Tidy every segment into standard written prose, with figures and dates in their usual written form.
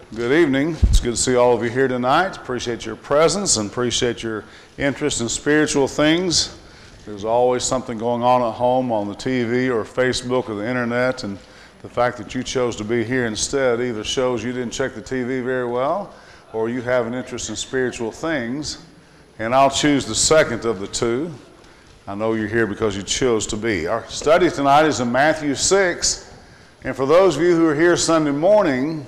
Good evening. It's good to see all of you here tonight. Appreciate your presence and appreciate your interest in spiritual things. There's always something going on at home on the TV or Facebook or the internet, and the fact that you chose to be here instead either shows you didn't check the TV very well or you have an interest in spiritual things, and I'll choose the second of the two. I know you're here because you chose to be. Our study tonight is in Matthew 6, and for those of you who are here Sunday morning,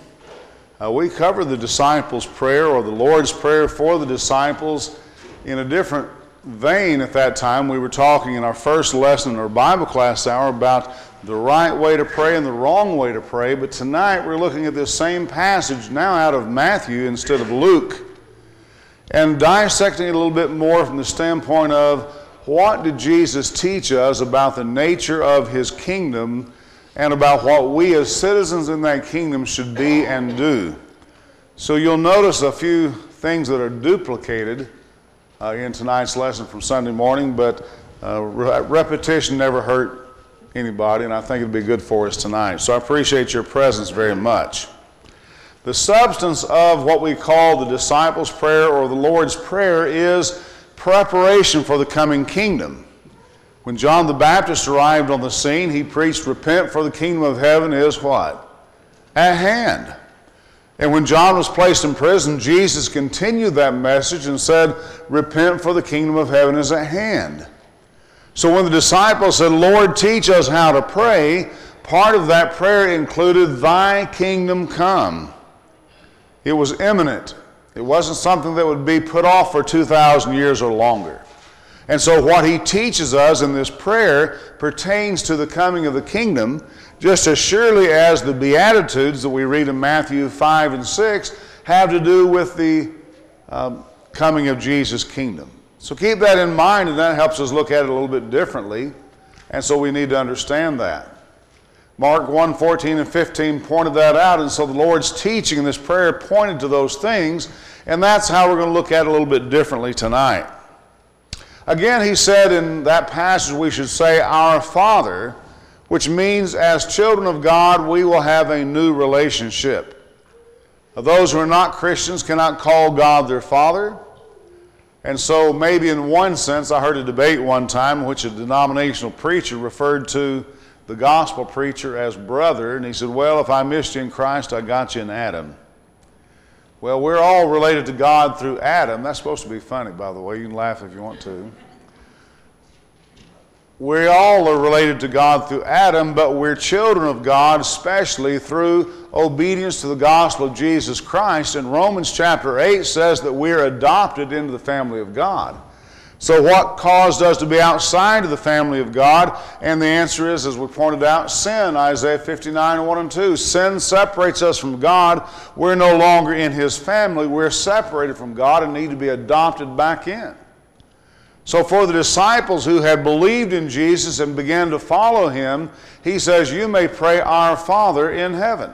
we covered the disciples' prayer or the Lord's Prayer for the disciples in a different vein at that time. We were talking in our first lesson in our Bible class hour about the right way to pray and the wrong way to pray, but tonight we're looking at this same passage now out of Matthew instead of Luke and dissecting it a little bit more from the standpoint of what did Jesus teach us about the nature of his kingdom and about what we as citizens in that kingdom should be and do. So you'll notice a few things that are duplicated in tonight's lesson from Sunday morning, but repetition never hurt anybody, and I think it'll be good for us tonight. So I appreciate your presence very much. The substance of what we call the disciples' prayer or the Lord's Prayer is preparation for the coming kingdom. When John the Baptist arrived on the scene, he preached, "Repent, for the kingdom of heaven is" what? At hand. And when John was placed in prison, Jesus continued that message and said, "Repent, for the kingdom of heaven is at hand." So when the disciples said, "Lord, teach us how to pray," part of that prayer included, "Thy kingdom come." It was imminent. It wasn't something that would be put off for 2,000 years or longer. And so what he teaches us in this prayer pertains to the coming of the kingdom, just as surely as the Beatitudes that we read in Matthew 5 and 6 have to do with the coming of Jesus' kingdom. So keep that in mind, and that helps us look at it a little bit differently, and so we need to understand that. Mark 1:14 and 15 pointed that out, and so the Lord's teaching in this prayer pointed to those things, and that's how we're going to look at it a little bit differently tonight. Again, he said in that passage we should say, "Our Father," which means as children of God, we will have a new relationship. Those who are not Christians cannot call God their Father. And so maybe in one sense, I heard a debate one time in which a denominational preacher referred to the gospel preacher as brother, and he said, "Well, if I missed you in Christ, I got you in Adam." Well, we're all related to God through Adam. That's supposed to be funny, by the way. You can laugh if you want to. We all are related to God through Adam, but we're children of God, especially through obedience to the gospel of Jesus Christ. And Romans chapter 8 says that we're adopted into the family of God. So what caused us to be outside of the family of God? And the answer is, as we pointed out, sin. Isaiah 59, 1 and 2. Sin separates us from God. We're no longer in his family. We're separated from God and need to be adopted back in. So for the disciples who had believed in Jesus and began to follow him, he says, "You may pray, Our Father in heaven."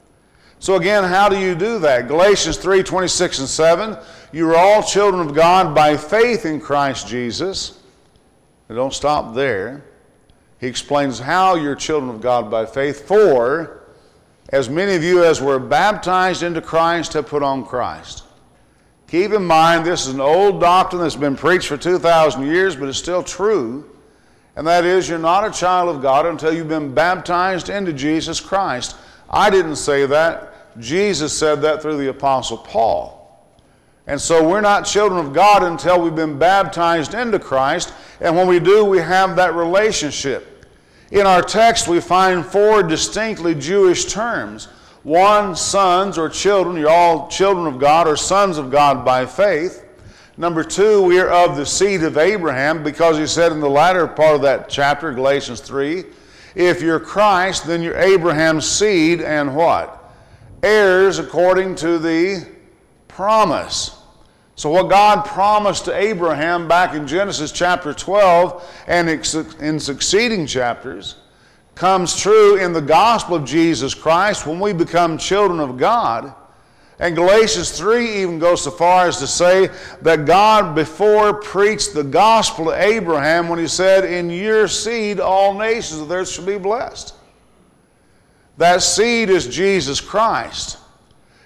So again, how do you do that? Galatians 3, 26 and 7, "You are all children of God by faith in Christ Jesus." Now don't stop there. He explains how you're children of God by faith. "For as many of you as were baptized into Christ have put on Christ." Keep in mind, this is an old doctrine that's been preached for 2,000 years, but it's still true. And that is, you're not a child of God until you've been baptized into Jesus Christ. I didn't say that. Jesus said that through the Apostle Paul. And so we're not children of God until we've been baptized into Christ. And when we do, we have that relationship. In our text, we find four distinctly Jewish terms. One, sons or children. You're all children of God or sons of God by faith. Number two, we are of the seed of Abraham, because he said in the latter part of that chapter, Galatians 3, "If you're Christ, then you're Abraham's seed and" what? "Heirs according to the promise." So what God promised to Abraham back in Genesis chapter 12 and in succeeding chapters comes true in the gospel of Jesus Christ when we become children of God. And Galatians 3 even goes so far as to say that God before preached the gospel to Abraham when he said, "In your seed all nations of the earth shall be blessed." That seed is Jesus Christ.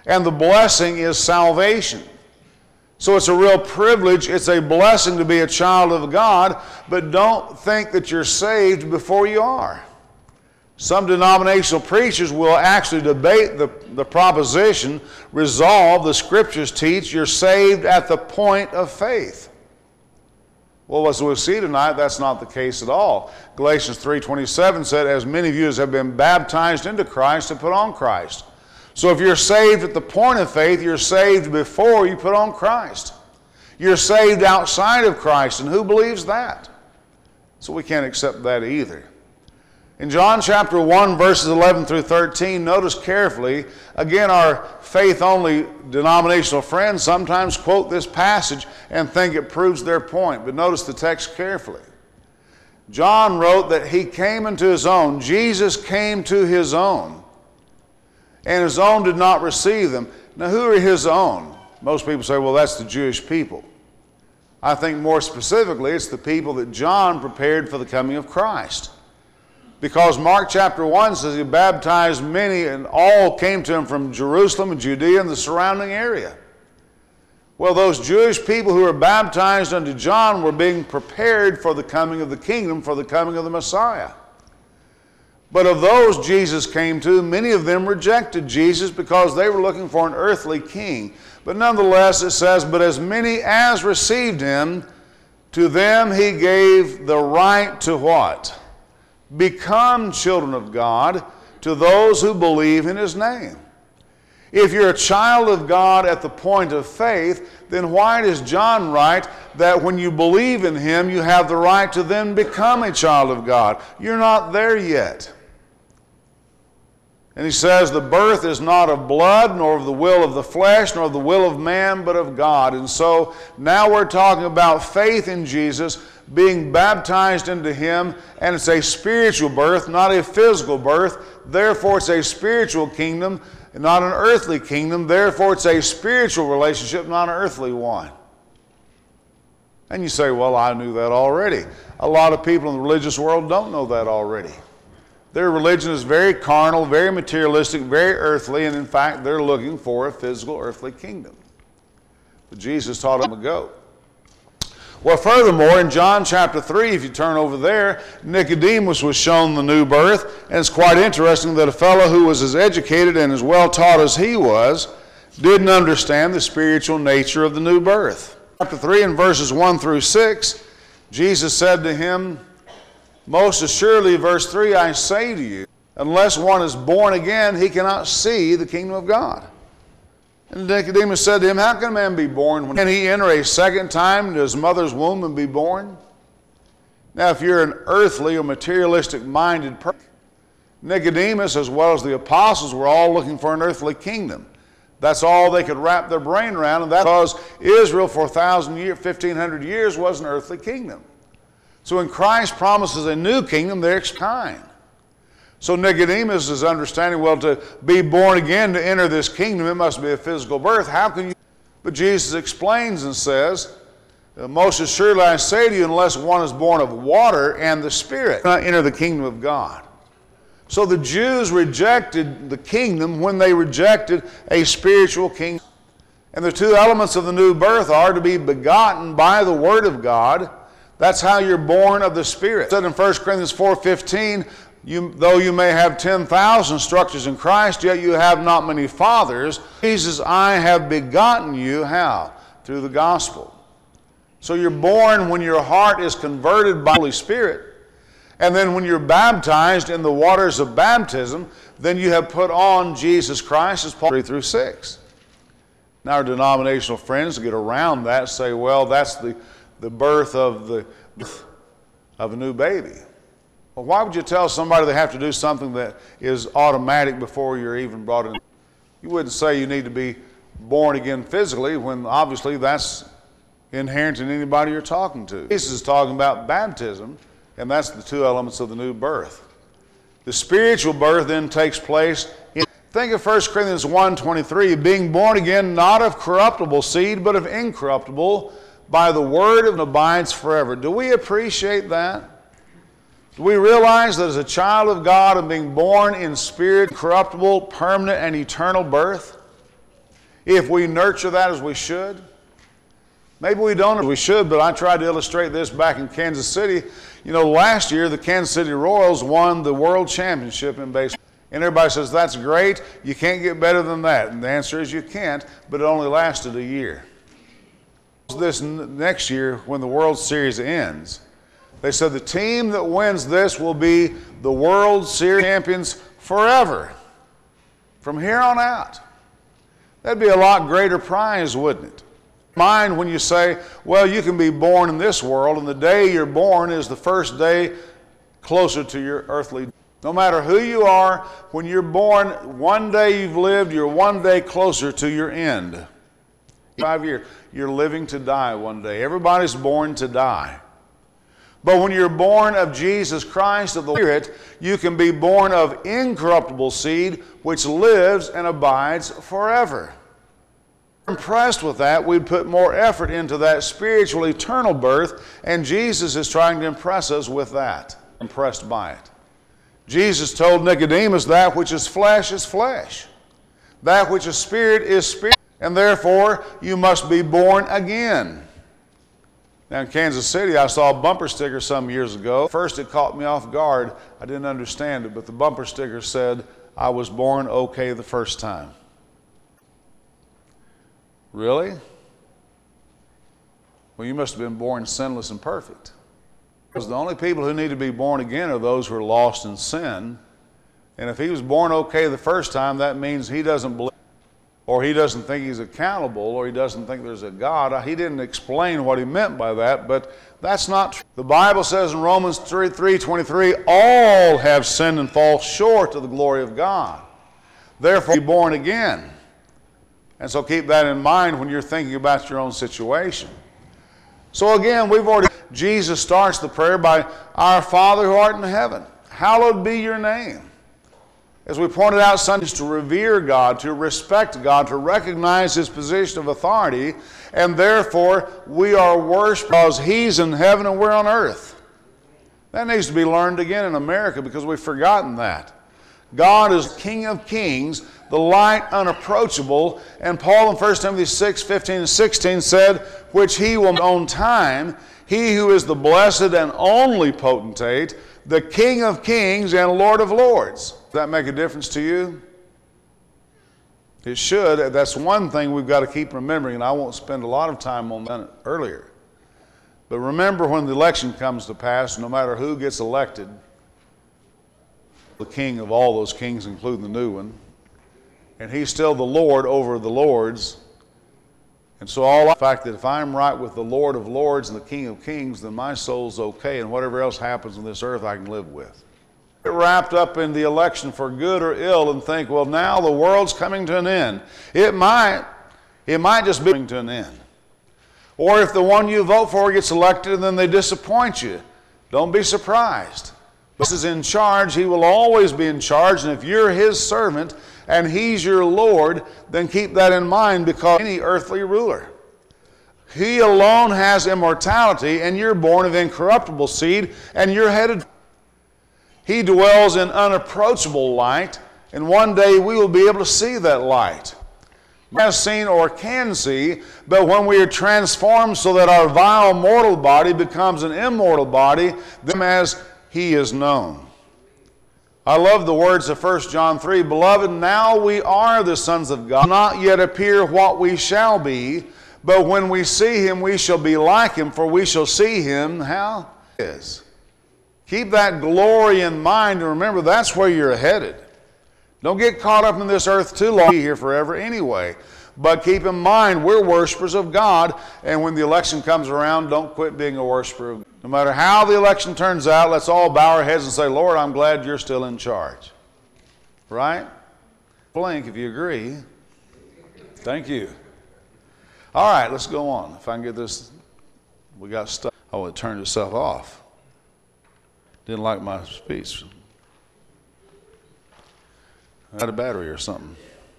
And the blessing is salvation. So it's a real privilege, it's a blessing to be a child of God, but don't think that you're saved before you are. Some denominational preachers will actually debate the proposition, resolve, the Scriptures teach, you're saved at the point of faith. Well, as we'll see tonight, that's not the case at all. Galatians 3:27 said, as many of you as have been baptized into Christ have put on Christ. So if you're saved at the point of faith, you're saved before you put on Christ. You're saved outside of Christ, and who believes that? So we can't accept that either. In John chapter 1, verses 11 through 13, notice carefully, again, our faith-only denominational friends sometimes quote this passage and think it proves their point, but notice the text carefully. John wrote that he came into his own. Jesus came to his own, and his own did not receive them. Now, who are his own? Most people say, well, that's the Jewish people. I think more specifically, it's the people that John prepared for the coming of Christ. Because Mark chapter 1 says he baptized many, and all came to him from Jerusalem and Judea and the surrounding area. Well, those Jewish people who were baptized unto John were being prepared for the coming of the kingdom, for the coming of the Messiah. But of those Jesus came to, many of them rejected Jesus because they were looking for an earthly king. But nonetheless, it says, but as many as received him, to them he gave the right to what? Become children of God, to those who believe in his name. If you're a child of God at the point of faith, then why does John write that when you believe in him, you have the right to then become a child of God? You're not there yet. And he says, the birth is not of blood, nor of the will of the flesh, nor of the will of man, but of God. And so now we're talking about faith in Jesus, being baptized into him, and it's a spiritual birth, not a physical birth. Therefore, it's a spiritual kingdom, not an earthly kingdom. Therefore, it's a spiritual relationship, not an earthly one. And you say, well, I knew that already. A lot of people in the religious world don't know that already. Their religion is very carnal, very materialistic, very earthly, and in fact, they're looking for a physical earthly kingdom. But Jesus taught them to go. Well, furthermore, in John chapter 3, if you turn over there, Nicodemus was shown the new birth, and it's quite interesting that a fellow who was as educated and as well taught as he was didn't understand the spiritual nature of the new birth. Chapter 3 and verses 1 through 6, Jesus said to him, most assuredly, verse 3, I say to you, unless one is born again, he cannot see the kingdom of God. And Nicodemus said to him, how can a man be born? Can he enter a second time into his mother's womb and be born? Now, if you're an earthly or materialistic-minded person, Nicodemus, as well as the apostles, were all looking for an earthly kingdom. That's all they could wrap their brain around, and that's because Israel for 1,500 years was an earthly kingdom. So when Christ promises a new kingdom, they're kind. So Nicodemus is understanding, well, to be born again, to enter this kingdom, it must be a physical birth. How can you? But Jesus explains and says, most assuredly I say to you, unless one is born of water and the Spirit, cannot enter the kingdom of God. So the Jews rejected the kingdom when they rejected a spiritual kingdom. And the two elements of the new birth are to be begotten by the Word of God. That's how you're born of the Spirit. It said in 1 Corinthians 4:15, though you may have 10,000 structures in Christ, yet you have not many fathers. Jesus, I have begotten you, how? Through the gospel. So you're born when your heart is converted by the Holy Spirit. And then when you're baptized in the waters of baptism, then you have put on Jesus Christ, as Paul 3 through 6. Now our denominational friends get around that, say, well, that's the birth of a new baby. Well, why would you tell somebody they have to do something that is automatic before you're even brought in? You wouldn't say you need to be born again physically when obviously that's inherent in anybody you're talking to. Jesus is talking about baptism, and that's the two elements of the new birth. The spiritual birth then takes place think of 1 Corinthians 1:23, being born again not of corruptible seed, but of incorruptible, by the word and abides forever. Do we appreciate that? Do we realize that as a child of God and being born in spirit, corruptible, permanent, and eternal birth? if we nurture that as we should. Maybe we don't as we should, but I tried to illustrate this back in Kansas City. You know, last year the Kansas City Royals won the World Championship in baseball. And everybody says, that's great, you can't get better than that. And the answer is you can't, but it only lasted a year. This next year, when the World Series ends, they said the team that wins this will be the World Series champions forever, from here on out. That'd be a lot greater prize, wouldn't it? Mind when you say, well, you can be born in this world, and the day you're born is the first day closer to your earthly. No matter who you are, when you're born, one day you've lived, you're one day closer to your end. 5 years, you're living to die one day. Everybody's born to die. But when you're born of Jesus Christ, of the Spirit, you can be born of incorruptible seed, which lives and abides forever. Impressed with that, we'd put more effort into that spiritual eternal birth, and Jesus is trying to impress us with that. Impressed by it. Jesus told Nicodemus, that which is flesh, that which is spirit, and therefore you must be born again. Now in Kansas City, I saw a bumper sticker some years ago. First it caught me off guard. I didn't understand it, but the bumper sticker said, I was born okay the first time. Really? Well, you must have been born sinless and perfect. Because the only people who need to be born again are those who are lost in sin. And if he was born okay the first time, that means he doesn't believe, or he doesn't think he's accountable, or he doesn't think there's a God. He didn't explain what he meant by that, but that's not true. The Bible says in Romans 3:23, all have sinned and fall short of the glory of God. Therefore, be born again. And so keep that in mind when you're thinking about your own situation. So again, Jesus starts the prayer by, Our Father who art in heaven, hallowed be your name. As we pointed out Sunday, to revere God, to respect God, to recognize his position of authority, and therefore we are worshiped because he's in heaven and we're on earth. That needs to be learned again in America because we've forgotten that. God is King of kings, the light unapproachable, and Paul in 1 Timothy 6:15 and 16 said, which he will own time, he who is the blessed and only potentate, the King of kings and Lord of lords. Does that make a difference to you? It should. That's one thing we've got to keep remembering, and I won't spend a lot of time on that earlier. But remember, when the election comes to pass, no matter who gets elected, the king of all those kings, including the new one, and he's still the Lord over the lords. And so the fact that if I'm right with the Lord of lords and the King of kings, then my soul's okay, and whatever else happens on this earth I can live with. Get wrapped up in the election for good or ill and think, well, now the world's coming to an end. It might just be coming to an end. Or if the one you vote for gets elected and then they disappoint you, don't be surprised. This is in charge. He will always be in charge, and if you're his servant and he's your Lord, then keep that in mind, because any earthly ruler, he alone has immortality, and you're born of incorruptible seed, and you're headed. He dwells in unapproachable light, and one day we will be able to see that light. We have seen or can see, but when we are transformed so that our vile mortal body becomes an immortal body, then as he is known. I love the words of 1 John 3, Beloved, now we are the sons of God, not yet appear what we shall be, but when we see him, we shall be like him, for we shall see him how he is. Keep that glory in mind, and remember that's where you're headed. Don't get caught up in this earth too long. Be here forever anyway. But keep in mind, we're worshipers of God, and when the election comes around, don't quit being a worshiper of God. No matter how the election turns out, let's all bow our heads and say, Lord, I'm glad you're still in charge. Right? Blink if you agree. Thank you. All right, let's go on. If I can get this, we got stuff. Oh, it turned itself off. Didn't like my speech. I had a battery or something.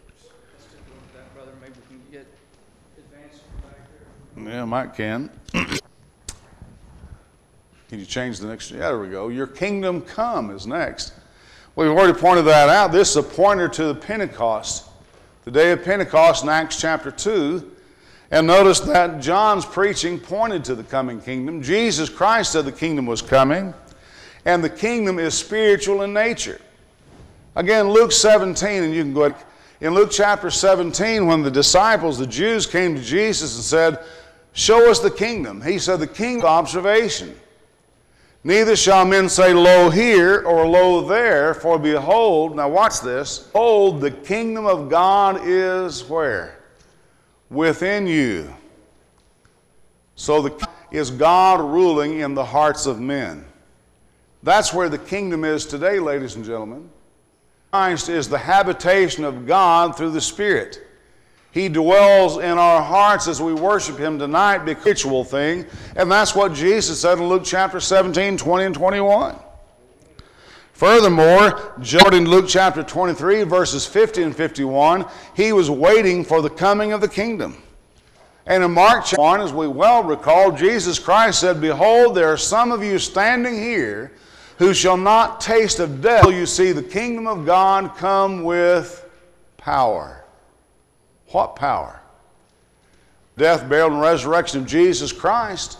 Yeah, Mike can. Can you change the next? Yeah, there we go. Your kingdom come is next. We've already pointed that out. This is a pointer to the Pentecost the day of Pentecost in Acts chapter 2. And notice that John's preaching pointed to the coming kingdom. Jesus Christ said the kingdom was coming, and the kingdom is spiritual in nature. Again, Luke 17, and you can go ahead. In Luke chapter 17, when the disciples, the Jews, came to Jesus and said, "Show us the kingdom," he said, "The kingdom observation. Neither shall men say, Lo here, or Lo there, for behold," now watch this, "behold, the kingdom of God is" where? "Within you." So is God ruling in the hearts of men. That's where the kingdom is today, ladies and gentlemen. Christ is the habitation of God through the Spirit. He dwells in our hearts as we worship Him tonight, the ritual thing, and that's what Jesus said in Luke chapter 17, 20 and 21. Furthermore, in Luke chapter 23, verses 50 and 51, He was waiting for the coming of the kingdom. And in Mark chapter 1, as we well recall, Jesus Christ said, "Behold, there are some of you standing here who shall not taste of death till you see the kingdom of God come with power." What power? Death, burial, and resurrection of Jesus Christ.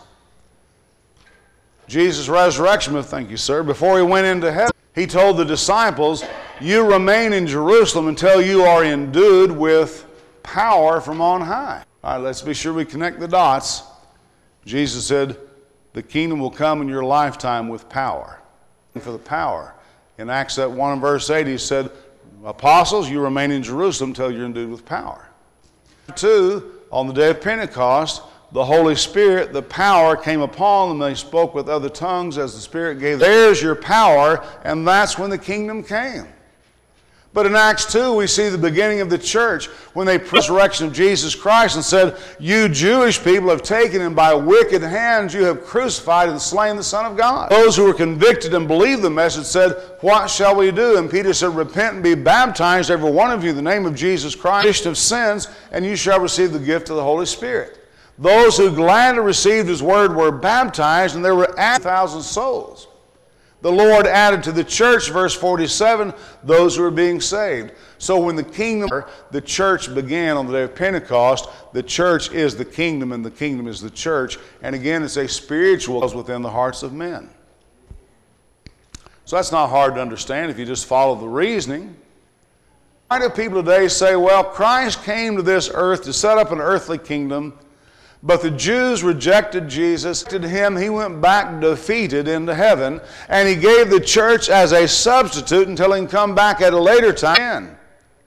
Jesus' resurrection, thank you, sir, before He went into heaven, He told the disciples, "You remain in Jerusalem until you are endued with power from on high." All right, let's be sure we connect the dots. Jesus said, the kingdom will come in your lifetime with power. For the power. In Acts 1 and verse 8, He said, "Apostles, you remain in Jerusalem until you're endued with power." 2, on the day of Pentecost, the Holy Spirit, the power came upon them. They spoke with other tongues as the Spirit gave them. There's your power, and that's when the kingdom came. But in Acts 2, we see the beginning of the church when they preached the resurrection of Jesus Christ and said, "You Jewish people have taken Him by wicked hands. You have crucified and slain the Son of God." Those who were convicted and believed the message said, "What shall we do?" And Peter said, "Repent and be baptized, every one of you, in the name of Jesus Christ, of sins, and you shall receive the gift of the Holy Spirit." Those who gladly received His word were baptized, and there were 1,000 souls. The Lord added to the church, verse 47, those who are being saved. So when the kingdom, the church began on the day of Pentecost, the church is the kingdom and the kingdom is the church. And again, it's a spiritual within the hearts of men. So that's not hard to understand if you just follow the reasoning. Why do people today say, well, Christ came to this earth to set up an earthly kingdom, but the Jews rejected Jesus, Him, He went back defeated into heaven, and He gave the church as a substitute until He can come back at a later time.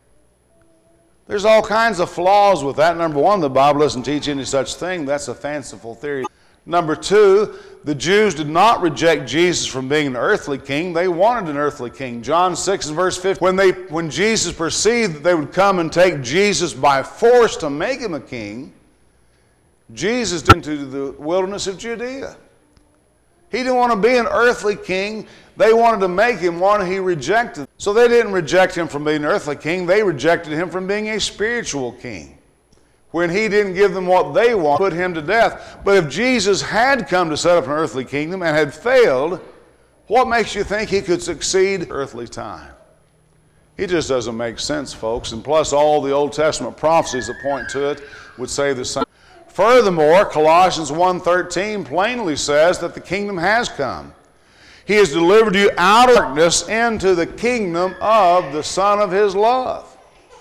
There's all kinds of flaws with that. Number one, the Bible doesn't teach any such thing. That's a fanciful theory. Number two, the Jews did not reject Jesus from being an earthly king. They wanted an earthly king. John 6 and verse 15, when Jesus perceived that they would come and take Jesus by force to make Him a king, Jesus went into the wilderness of Judea. He didn't want to be an earthly king. They wanted to make Him one. He rejected. So they didn't reject Him from being an earthly king. They rejected Him from being a spiritual king. When He didn't give them what they wanted, put Him to death. But if Jesus had come to set up an earthly kingdom and had failed, what makes you think He could succeed earthly time? It just doesn't make sense, folks. And plus all the Old Testament prophecies that point to it would say the same. Furthermore, Colossians 1:13 plainly says that the kingdom has come. He has delivered you out of darkness into the kingdom of the Son of His love.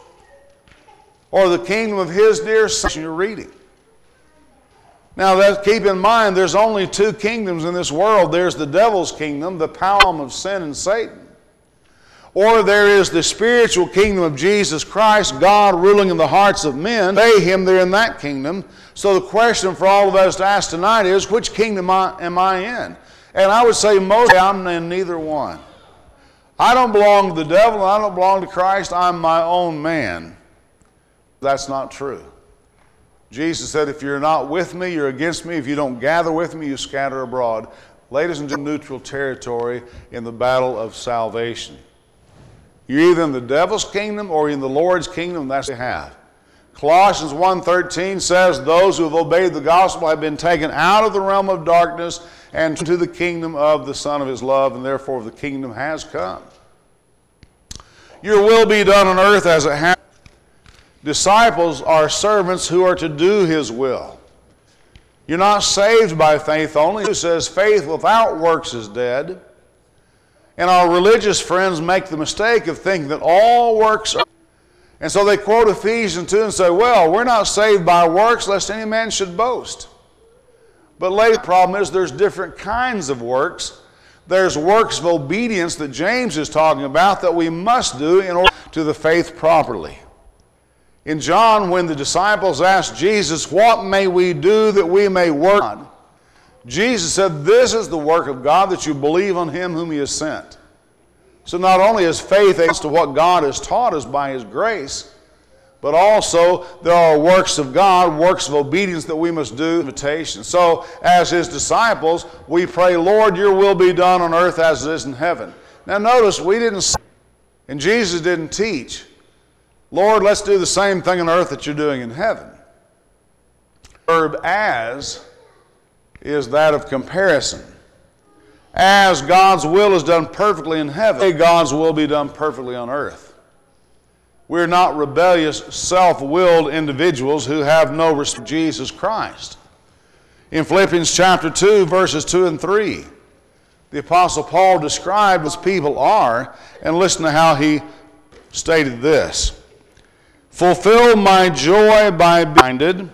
Or the kingdom of His dear Son you're reading. Now keep in mind, there's only two kingdoms in this world. There's the devil's kingdom, the power of sin and Satan. Or there is the spiritual kingdom of Jesus Christ, God ruling in the hearts of men. Obey Him, they're in that kingdom. So the question for all of us to ask tonight is, which kingdom am I in? And I would say mostly I'm in neither one. I don't belong to the devil, and I don't belong to Christ. I'm my own man. That's not true. Jesus said, if you're not with me, you're against me. If you don't gather with me, you scatter abroad. Ladies and gentlemen, neutral territory in the battle of salvation. You're either in the devil's kingdom or in the Lord's kingdom. That's what you have. Colossians 1:13 says, those who have obeyed the gospel have been taken out of the realm of darkness and to the kingdom of the Son of His love, and therefore the kingdom has come. Your will be done on earth as it has. Disciples are servants who are to do his will. You're not saved by faith only. Who says faith without works is dead. And our religious friends make the mistake of thinking that all works are. And so they quote Ephesians 2 and say, well, we're not saved by works lest any man should boast. But the problem is there's different kinds of works. There's works of obedience that James is talking about that we must do in order to the faith properly. In John, when the disciples asked Jesus, what may we do that we may work on? Jesus said, this is the work of God, that you believe on him whom he has sent. So not only is faith as to what God has taught us by his grace, but also there are works of God, works of obedience that we must do. Invitation. So as his disciples, we pray, Lord, your will be done on earth as it is in heaven. Now notice, we didn't say, and Jesus didn't teach, Lord, let's do the same thing on earth that you're doing in heaven. The verb as is that of comparison. As God's will is done perfectly in heaven, God's will be done perfectly on earth. We're not rebellious, self-willed individuals who have no respect for Jesus Christ. In Philippians chapter 2, verses 2 and 3, the Apostle Paul described as people are, and listen to how he stated this. Fulfill my joy by being minded,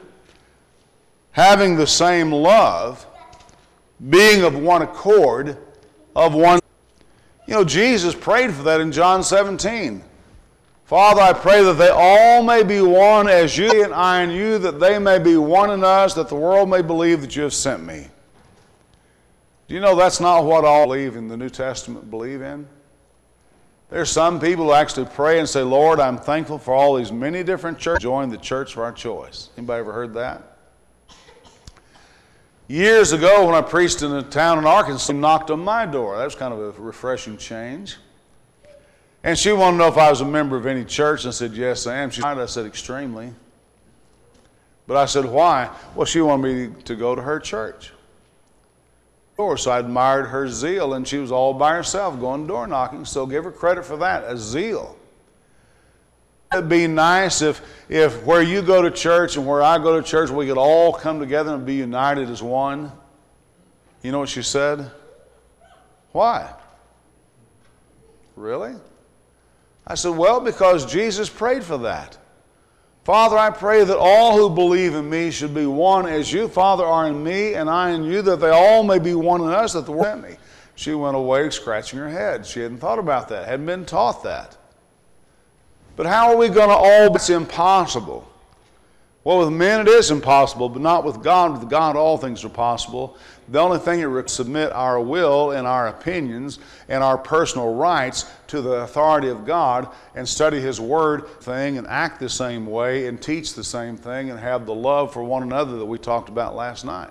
having the same love, being of one accord, of one. You know, Jesus prayed for that in John 17. Father, I pray that they all may be one as you and I in you, that they may be one in us, that the world may believe that you have sent me. Do you know that's not what all believe in the New Testament believe in? There's some people who actually pray and say, Lord, I'm thankful for all these many different churches. Join the church of our choice. Anybody ever heard that? Years ago when I preached in a town in Arkansas, she knocked on my door. That was kind of a refreshing change. And she wanted to know if I was a member of any church. I said, yes, I am. I said, extremely. But I said, why? Well, she wanted me to go to her church. Of course, I admired her zeal, and she was all by herself going door knocking, so give her credit for that, a zeal. It'd be nice if where you go to church and where I go to church, we could all come together and be united as one. You know what she said? Why? Really? I said, well, because Jesus prayed for that. Father, I pray that all who believe in me should be one as you, Father, are in me and I in you, that they all may be one in us, that the world sent me. She went away scratching her head. She hadn't thought about that, hadn't been taught that. But how are we going to all? It's impossible. Well, with men it is impossible, but not with God. With God all things are possible. The only thing is to submit our will and our opinions and our personal rights to the authority of God and study his word thing and act the same way and teach the same thing and have the love for one another that we talked about last night.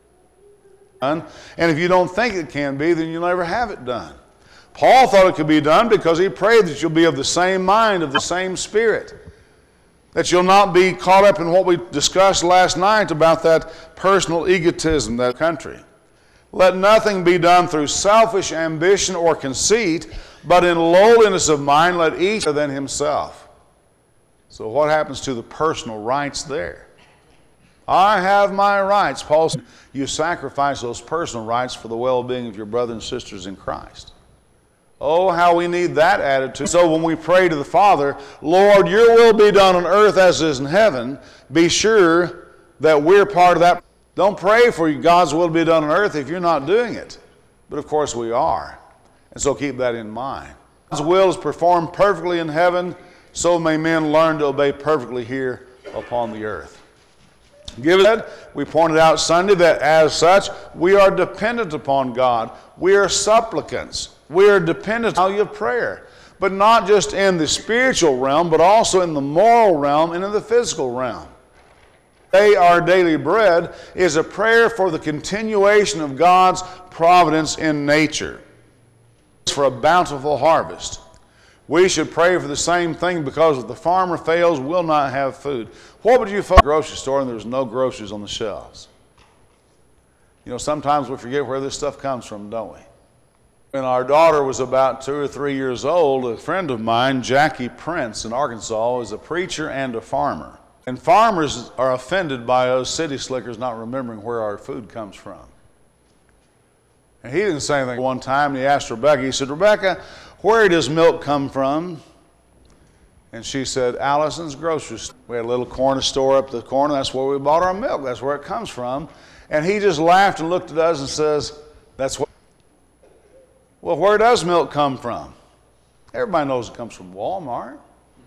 And if you don't think it can be, then you'll never have it done. Paul thought it could be done because he prayed that you'll be of the same mind, of the same spirit. That you'll not be caught up in what we discussed last night about that personal egotism, that country. Let nothing be done through selfish ambition or conceit, but in lowliness of mind let each than himself. So what happens to the personal rights there? I have my rights. Paul said, you sacrifice those personal rights for the well-being of your brothers and sisters in Christ. Oh, how we need that attitude. So when we pray to the Father, Lord, your will be done on earth as it is in heaven, be sure that we're part of that. Don't pray for God's will to be done on earth if you're not doing it. But of course we are. And so keep that in mind. God's will is performed perfectly in heaven, so may men learn to obey perfectly here upon the earth. Given that, we pointed out Sunday that as such, we are dependent upon God. We are supplicants. We are dependent on the value of prayer, but not just in the spiritual realm, but also in the moral realm and in the physical realm. Today, our daily bread is a prayer for the continuation of God's providence in nature, for a bountiful harvest. We should pray for the same thing because if the farmer fails, we'll not have food. What would you find at the grocery store and there's no groceries on the shelves? You know, sometimes we forget where this stuff comes from, don't we? When our daughter was about 2 or 3 years old, a friend of mine, Jackie Prince in Arkansas, is a preacher and a farmer. And farmers are offended by us city slickers not remembering where our food comes from. And he didn't say anything one time, and he asked Rebecca, he said, Rebecca, where does milk come from? And she said, Allison's grocery store. We had a little corner store up the corner. That's where we bought our milk. That's where it comes from. And he just laughed and looked at us and says, that's what. Well, where does milk come from? Everybody knows it comes from Walmart.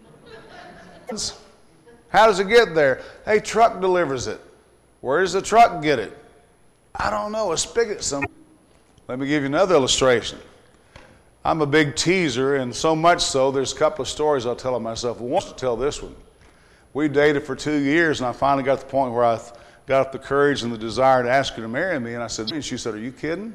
How does it get there? A truck delivers it. Where does the truck get it? I don't know, a spigot somewhere. Let me give you another illustration. I'm a big teaser, and so much so, there's a couple of stories I'll tell myself. I want to tell this one. We dated for 2 years, and I finally got to the point where I got up the courage and the desire to ask her to marry me, and I said, and she said, are you kidding?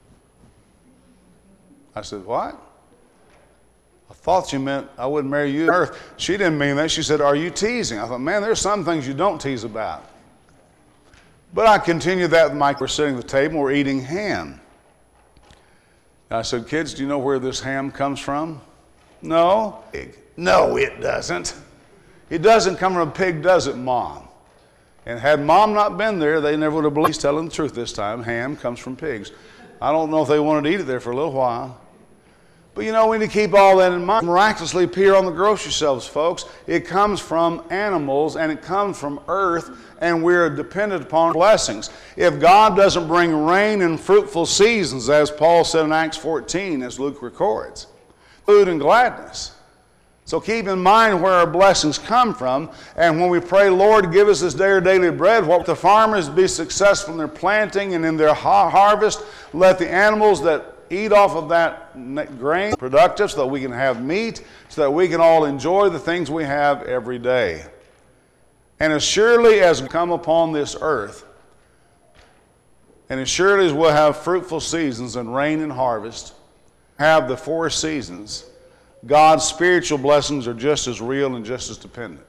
I said, what? I thought you meant I wouldn't marry you on earth. She didn't mean that. She said, are you teasing? I thought, man, there's some things you don't tease about. But I continued that with Mike. We're sitting at the table, we're eating ham. And I said, kids, do you know where this ham comes from? No. Pig. No, it doesn't. It doesn't come from a pig, does it, Mom? And had Mom not been there, they never would have believed. He's telling the truth this time. Ham comes from pigs. I don't know if they wanted to eat it there for a little while. But you know, we need to keep all that in mind. Miraculously appear on the grocery shelves, folks. It comes from animals and it comes from earth, and we're dependent upon blessings. If God doesn't bring rain and fruitful seasons, as Paul said in Acts 14, as Luke records, food and gladness. So keep in mind where our blessings come from, and when we pray, Lord, give us this day our daily bread, what the farmers be successful in their planting and in their harvest, let the animals that eat off of that grain productive so that we can have meat, so that we can all enjoy the things we have every day. And as surely as we come upon this earth, and as surely as we'll have fruitful seasons and rain and harvest, have the 4 seasons, God's spiritual blessings are just as real and just as dependent.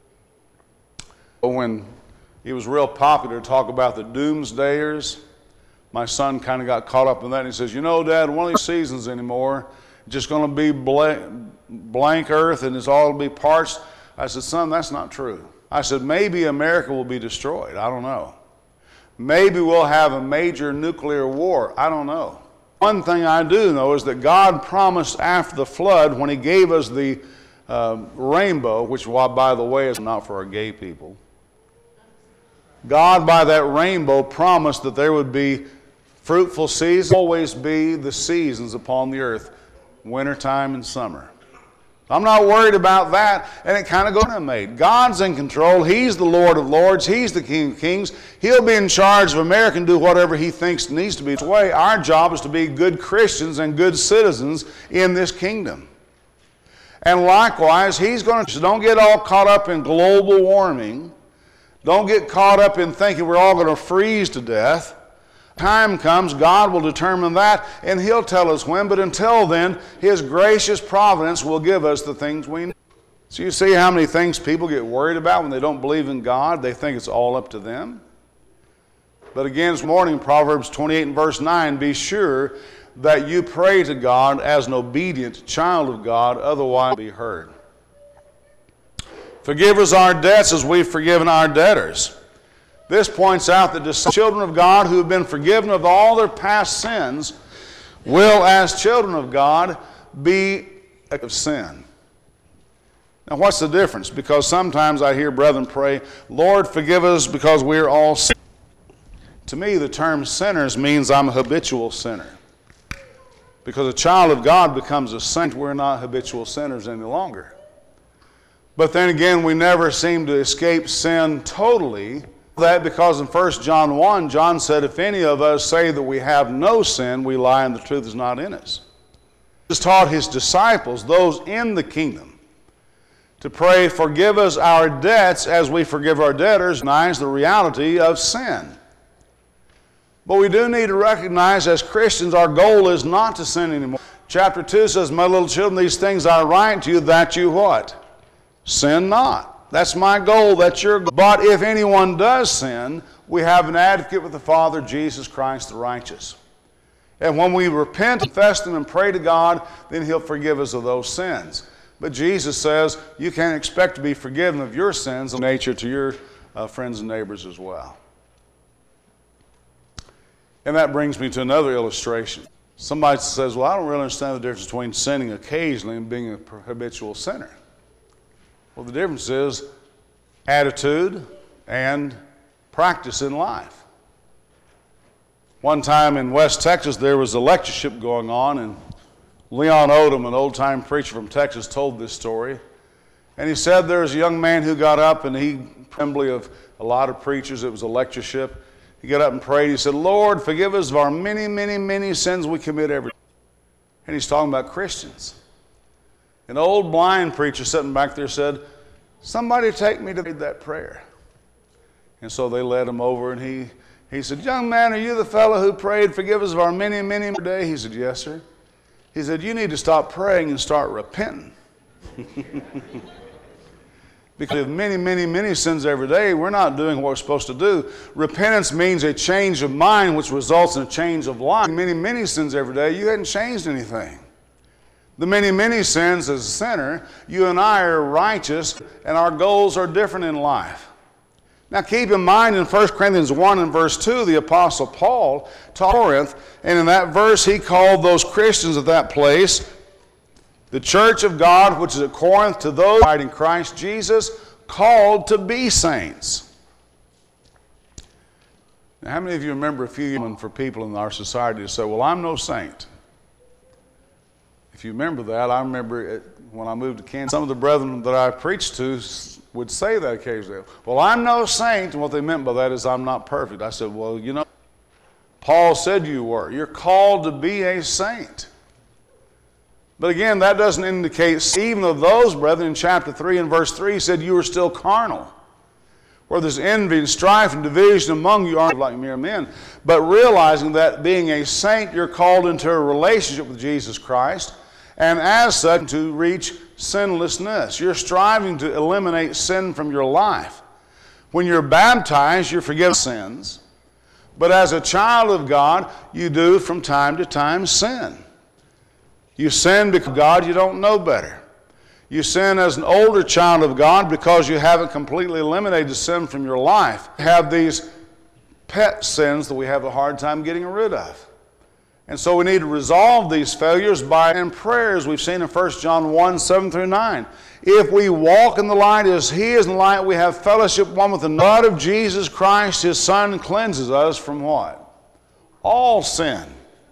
When it was real popular to talk about the doomsdayers, my son kind of got caught up in that, and he says, you know, Dad, one of these seasons anymore, it's just going to be blank earth and it's all going to be parched. I said, son, that's not true. I said, maybe America will be destroyed. I don't know. Maybe we'll have a major nuclear war. I don't know. One thing I do know is that God promised after the flood, when he gave us the rainbow, which, by the way, is not for our gay people. God, by that rainbow, promised that there would be fruitful seasons, always be the seasons upon the earth, wintertime and summer. I'm not worried about that, and it kind of goes made. God's in control. He's the Lord of Lords. He's the King of Kings. He'll be in charge of America and do whatever he thinks needs to be. This way, our job is to be good Christians and good citizens in this kingdom. And likewise, he's going to, so don't get all caught up in global warming. Don't get caught up in thinking we're all going to freeze to death. Time comes, God will determine that, and he'll tell us when, but until then, his gracious providence will give us the things we need. So you see how many things people get worried about when they don't believe in God? They think it's all up to them. But again, this morning, Proverbs 28 and verse 9, be sure that you pray to God as an obedient child of God, otherwise be heard. Forgive us our debts as we've forgiven our debtors. This points out that the children of God who have been forgiven of all their past sins will, as children of God, be of sin. Now, what's the difference? Because sometimes I hear brethren pray, Lord, forgive us because we're all sinners. To me, the term sinners means I'm a habitual sinner. Because a child of God becomes a saint, we're not habitual sinners any longer. But then again, we never seem to escape sin totally. That because in 1 John 1, John said, if any of us say that we have no sin, we lie and the truth is not in us. He taught his disciples, those in the kingdom, to pray, forgive us our debts as we forgive our debtors, recognize the reality of sin. But we do need to recognize as Christians our goal is not to sin anymore. Chapter 2 says, my little children, these things I write to you that you what? Sin not. That's my goal, that's your goal. But if anyone does sin, we have an advocate with the Father, Jesus Christ the righteous. And when we repent, confess them, and pray to God, then He'll forgive us of those sins. But Jesus says you can't expect to be forgiven of your sins of nature to your friends and neighbors as well. And that brings me to another illustration. Somebody says, well, I don't really understand the difference between sinning occasionally and being a habitual sinner. Well, the difference is attitude and practice in life. One time in West Texas, there was a lectureship going on, and Leon Odom, an old-time preacher from Texas, told this story. And he said there was a young man who got up, and he, assembly of a lot of preachers, it was a lectureship. He got up and prayed. He said, Lord, forgive us of our many, many, many sins we commit every day. And he's talking about Christians. An old blind preacher sitting back there said, somebody take me to that prayer. And so they led him over, and he said, young man, are you the fellow who prayed, forgive us of our many, many, many days? He said, yes, sir. He said, you need to stop praying and start repenting. Because of many, many, many sins every day, we're not doing what we're supposed to do. Repentance means a change of mind, which results in a change of life. Many, many sins every day, you hadn't changed anything. The many, many sins as a sinner, you and I are righteous, and our goals are different in life. Now keep in mind in 1 Corinthians 1 and verse 2, the Apostle Paul taught Corinth, and in that verse he called those Christians at that place the church of God, which is at Corinth, to those who died in Christ Jesus, called to be saints. Now, how many of you remember a few years ago for people in our society to say, well, I'm no saint? If you remember that, I remember when I moved to Kansas, some of the brethren that I preached to would say that occasionally. Well, I'm no saint, and what they meant by that is I'm not perfect. I said, well, you know, Paul said you were. You're called to be a saint. But again, that doesn't indicate, even of those brethren in chapter 3 and verse 3 said you were still carnal. Where there's envy and strife and division among you aren't like mere men. But realizing that being a saint, you're called into a relationship with Jesus Christ, and as such to reach sinlessness. You're striving to eliminate sin from your life. When you're baptized, you're forgiven sins. But as a child of God, you do from time to time sin. You sin because God, you don't know better. You sin as an older child of God because you haven't completely eliminated sin from your life. You have these pet sins that we have a hard time getting rid of. And so we need to resolve these failures by prayers we've seen in 1 John 1, 7 through 9. If we walk in the light as He is in the light, we have fellowship one with another. The blood of Jesus Christ, His Son, cleanses us from what? All sin.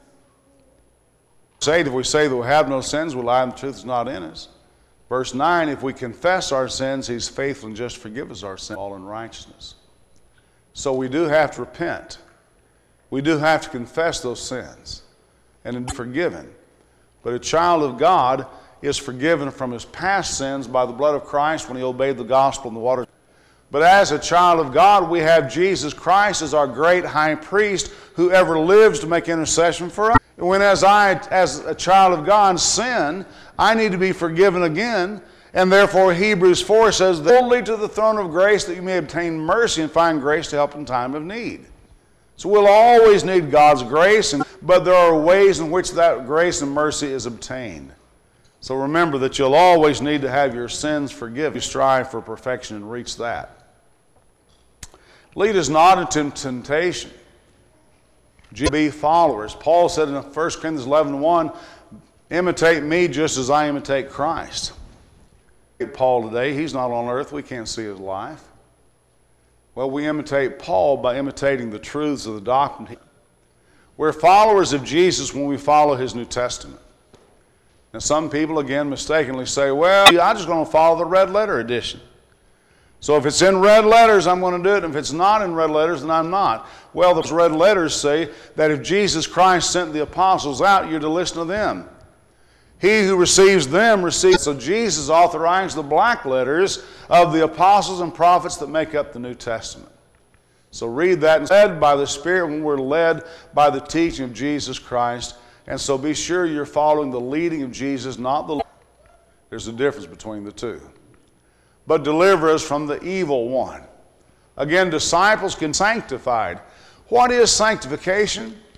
If we say that we have no sins, we lie and the truth is not in us. Verse 9, if we confess our sins, He's faithful and just to forgive us our sins, all unrighteousness. So we do have to repent. We do have to confess those sins and be forgiven. But a child of God is forgiven from his past sins by the blood of Christ when he obeyed the gospel in the water. But as a child of God, we have Jesus Christ as our great high priest who ever lives to make intercession for us. And when as a child of God, sin, I need to be forgiven again. And therefore Hebrews 4 says, boldly to the throne of grace that you may obtain mercy and find grace to help in time of need. So we'll always need God's grace, but there are ways in which that grace and mercy is obtained. So remember that you'll always need to have your sins forgiven. You strive for perfection and reach that. Lead us not into temptation. Be followers. Paul said in 1 Corinthians 11:1, imitate me just as I imitate Christ. Paul today, he's not on earth. We can't see his life. Well, we imitate Paul by imitating the truths of the doctrine. We're followers of Jesus when we follow his New Testament. Now, some people, again, mistakenly say, well, I'm just going to follow the red letter edition. So if it's in red letters, I'm going to do it. And if it's not in red letters, then I'm not. Well, those red letters say that if Jesus Christ sent the apostles out, you're to listen to them. He who receives them receives. So Jesus authorized the black letters of the apostles and prophets that make up the New Testament. So read that. Led by the Spirit when we're led by the teaching of Jesus Christ. And so be sure you're following the leading of Jesus, not the... There's a difference between the two. But deliver us from the evil one. Again, disciples can be sanctified. What is sanctification?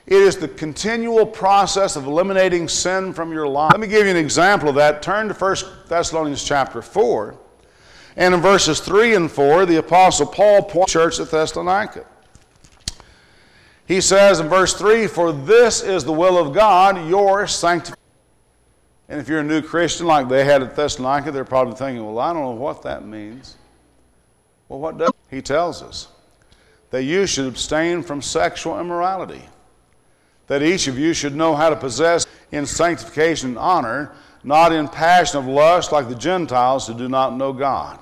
It is the continual process of eliminating sin from your life. Let me give you an example of that. Turn to 1 Thessalonians chapter 4. And in verses 3 and 4, the Apostle Paul points to the church at Thessalonica. He says in verse 3, "For this is the will of God, your sanctification." And if you're a new Christian like they had at Thessalonica, they're probably thinking, well, I don't know what that means. Well, what does he tells us? That you should abstain from sexual immorality. That each of you should know how to possess in sanctification and honor, not in passion of lust like the Gentiles who do not know God.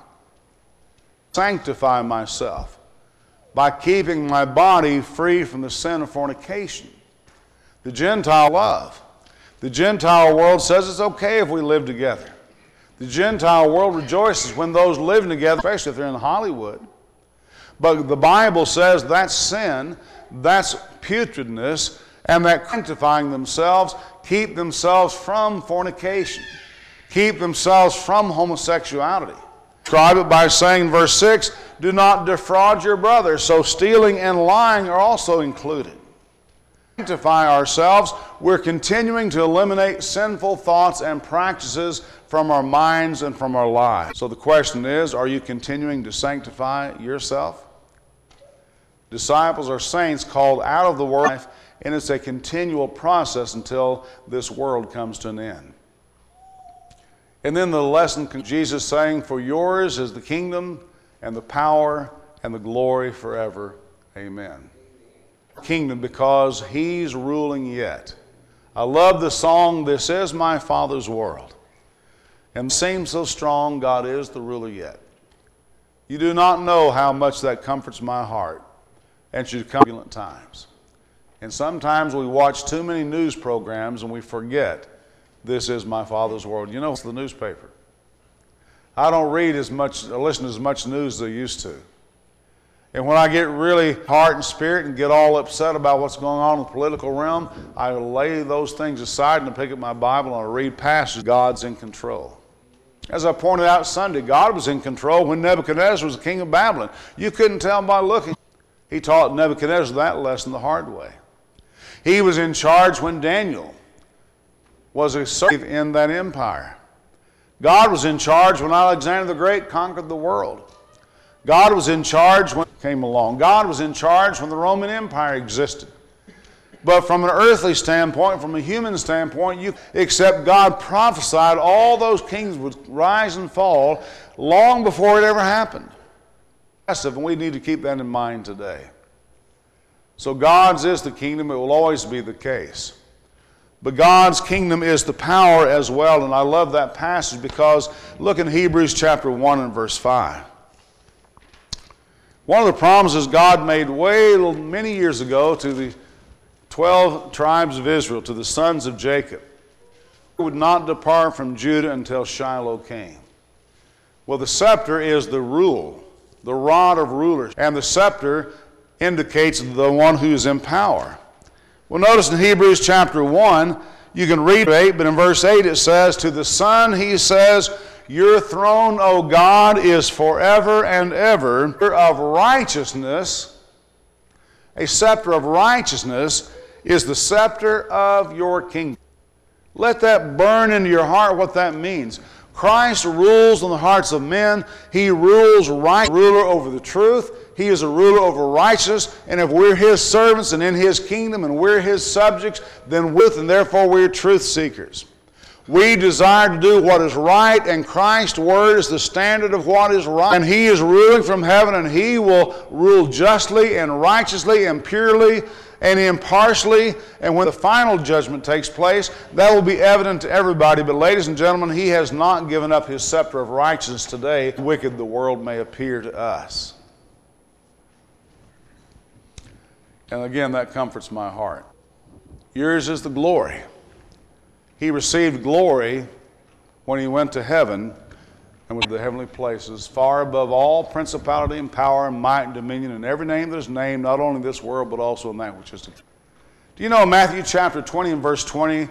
Sanctify myself by keeping my body free from the sin of fornication. The Gentile love. The Gentile world says it's okay if we live together. The Gentile world rejoices when those living together, especially if they're in Hollywood. But the Bible says that's sin, that's putridness, and that sanctifying themselves, keep themselves from fornication, keep themselves from homosexuality. Describe it by saying in verse 6, do not defraud your brother. So stealing and lying are also included. Sanctify ourselves, we're continuing to eliminate sinful thoughts and practices from our minds and from our lives. So the question is, are you continuing to sanctify yourself? Disciples are saints called out of the world, and it's a continual process until this world comes to an end. And then the lesson, Jesus saying, for yours is the kingdom and the power and the glory forever. Amen. Kingdom because he's ruling yet. I love the song, "This is my Father's world." And it seems so strong, God is the ruler yet. You do not know how much that comforts my heart and should come turbulent times. And sometimes we watch too many news programs and we forget this is my Father's world. You know, it's the newspaper. I don't read as much or listen to as much news as I used to. And when I get really heart and spirit and get all upset about what's going on in the political realm, I lay those things aside and I pick up my Bible and I read passages. God's in control. As I pointed out Sunday, God was in control when Nebuchadnezzar was the king of Babylon. You couldn't tell by looking. He taught Nebuchadnezzar that lesson the hard way. He was in charge when Daniel was a slave in that empire. God was in charge when Alexander the Great conquered the world. God was in charge when it came along. God was in charge when the Roman Empire existed. But from an earthly standpoint, from a human standpoint, except God prophesied all those kings would rise and fall long before it ever happened. And we need to keep that in mind today. So God's is the kingdom. It will always be the case. But God's kingdom is the power as well. And I love that passage because look in Hebrews chapter 1 and verse 5. One of the promises God made many years ago to the 12 tribes of Israel, to the sons of Jacob, would not depart from Judah until Shiloh came. Well, the scepter is the rule, the rod of rulers, and the scepter indicates the one who is in power. Well, notice in Hebrews chapter 1, you can read 8, but in verse 8 it says, to the Son he says, your throne, O God, is forever and ever. Of righteousness, a scepter of righteousness is the scepter of your kingdom. Let that burn into your heart what that means. Christ rules in the hearts of men. He rules right, ruler over the truth. He is a ruler over righteousness. And if we're his servants and in his kingdom and we're his subjects, then and therefore we're truth seekers. We desire to do what is right, and Christ's word is the standard of what is right. And he is ruling from heaven, and he will rule justly and righteously and purely and impartially. And when the final judgment takes place, that will be evident to everybody. But ladies and gentlemen, he has not given up his scepter of righteousness today, wicked the world may appear to us. And again, that comforts my heart. Yours is the glory. He received glory when he went to heaven and was in the heavenly places, far above all principality and power and might and dominion and every name that is named, not only in this world, but also in that which is to come. Do you know in Matthew chapter 20 and verse 20,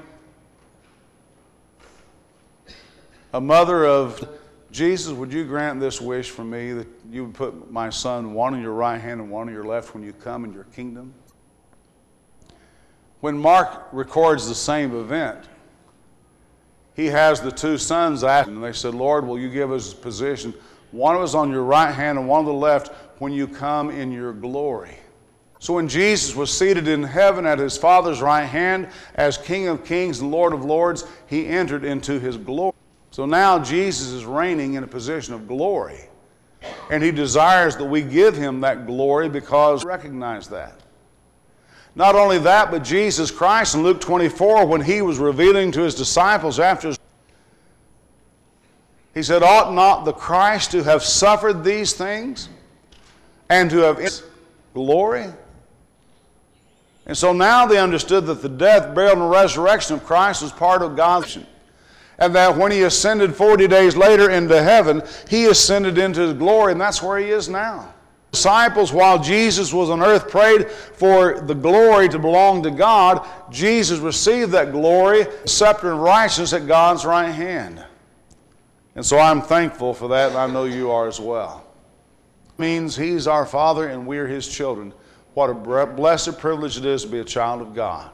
a mother of Jesus, would you grant this wish for me, that you would put my son one on your right hand and one on your left when you come in your kingdom? When Mark records the same event, he has the two sons ask him, and they said, Lord, will you give us a position? One of us on your right hand and one on the left when you come in your glory. So when Jesus was seated in heaven at his Father's right hand as King of Kings and Lord of Lords, he entered into his glory. So now Jesus is reigning in a position of glory. And he desires that we give him that glory because we recognize that. Not only that, but Jesus Christ in Luke 24, when he was revealing to his disciples after his, he said, ought not the Christ to have suffered these things and to have glory? And so now they understood that the death, burial, and resurrection of Christ was part of God's mission. And that when he ascended 40 days later into heaven, he ascended into his glory, and that's where he is now. Disciples, while Jesus was on earth, prayed for the glory to belong to God. Jesus received that glory, scepter of righteousness at God's right hand. And so I'm thankful for that, and I know you are as well. It means he's our Father and we're his children. What a blessed privilege it is to be a child of God.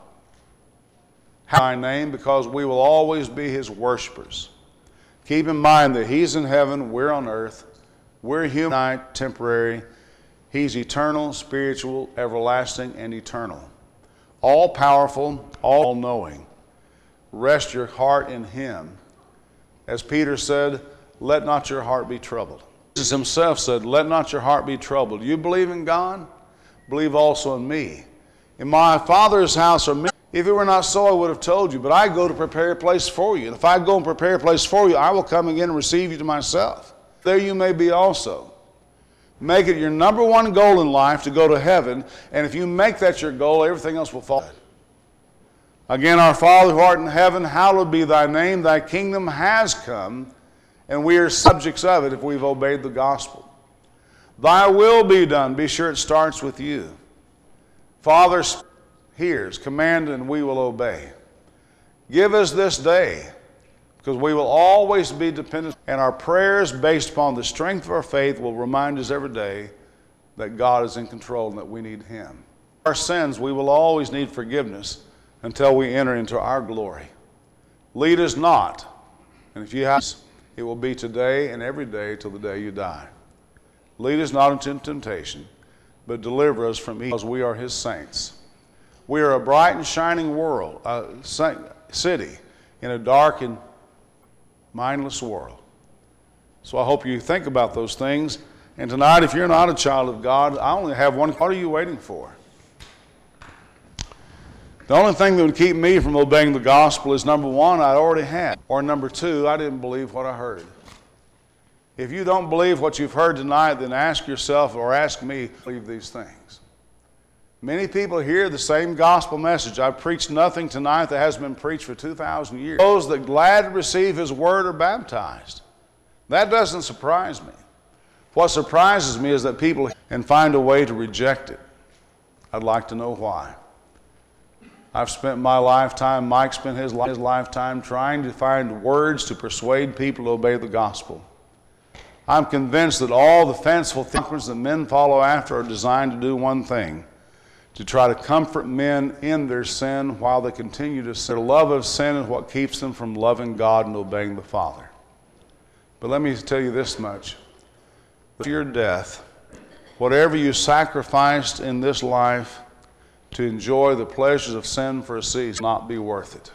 My name, because we will always be his worshipers. Keep in mind that he's in heaven, we're on earth. We're human, temporary. He's eternal, spiritual, everlasting, and eternal. All-powerful, all-knowing. Rest your heart in him. As Peter said, let not your heart be troubled. Jesus himself said, let not your heart be troubled. You believe in God? Believe also in me. In my Father's house are many. If it were not so, I would have told you. But I go to prepare a place for you. And if I go and prepare a place for you, I will come again and receive you to myself. There you may be also. Make it your number one goal in life to go to heaven. And if you make that your goal, everything else will fall. Again, our Father who art in heaven, hallowed be thy name. Thy kingdom has come, and we are subjects of it if we've obeyed the gospel. Thy will be done. Be sure it starts with you. Father hears, command, and we will obey. Give us this day, because we will always be dependent, and our prayers based upon the strength of our faith will remind us every day that God is in control and that we need him. Our sins, we will always need forgiveness until we enter into our glory. Lead us not, and if you have, it will be today and every day till the day you die. Lead us not into temptation, but deliver us from evil, because we are his saints. We are a bright and shining world, city in a dark and mindless world. So I hope you think about those things. And tonight, if you're not a child of God, I only have one. What are you waiting for? The only thing that would keep me from obeying the gospel is, number one, I already had. Or number two, I didn't believe what I heard. If you don't believe what you've heard tonight, then ask yourself or ask me to believe these things. Many people hear the same gospel message. I've preached nothing tonight that hasn't been preached for 2,000 years. Those that glad to receive his word are baptized. That doesn't surprise me. What surprises me is that people and find a way to reject it. I'd like to know why. I've spent my lifetime, Mike spent his lifetime trying to find words to persuade people to obey the gospel. I'm convinced that all the fanciful things that men follow after are designed to do one thing: to try to comfort men in their sin while they continue to sin. Their love of sin is what keeps them from loving God and obeying the Father. But let me tell you this much. Your death, whatever you sacrificed in this life to enjoy the pleasures of sin for a season, will not be worth it.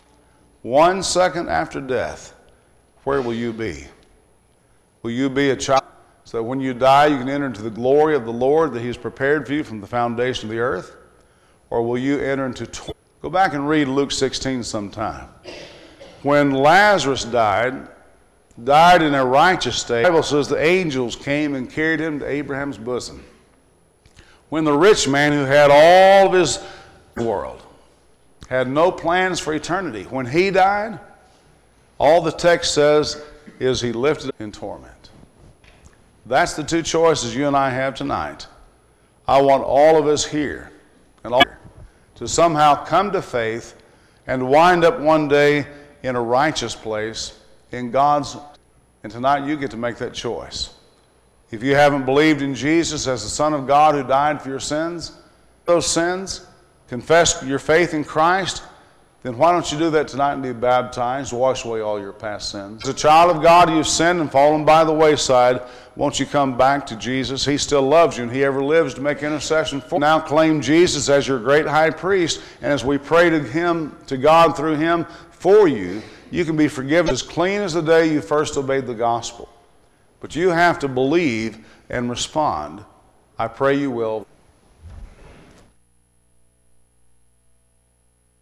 1 second after death, where will you be? Will you be a child so that when you die you can enter into the glory of the Lord that he's prepared for you from the foundation of the earth? Or will you enter into torment? Go back and read Luke 16 sometime. When Lazarus died in a righteous state, the Bible says the angels came and carried him to Abraham's bosom. When the rich man who had all of his world had no plans for eternity, when he died, all the text says is he lifted in torment. That's the two choices you and I have tonight. I want all of us here and all to somehow come to faith and wind up one day in a righteous place in God's. And tonight you get to make that choice. If you haven't believed in Jesus as the Son of God who died for your sins, those sins, confess your faith in Christ, then why don't you do that tonight and be baptized, wash away all your past sins. As a child of God, you've sinned and fallen by the wayside. Won't you come back to Jesus? He still loves you, and He ever lives to make intercession for you. Now claim Jesus as your great high priest, and as we pray to Him, to God through Him for you, you can be forgiven as clean as the day you first obeyed the gospel. But you have to believe and respond. I pray you will.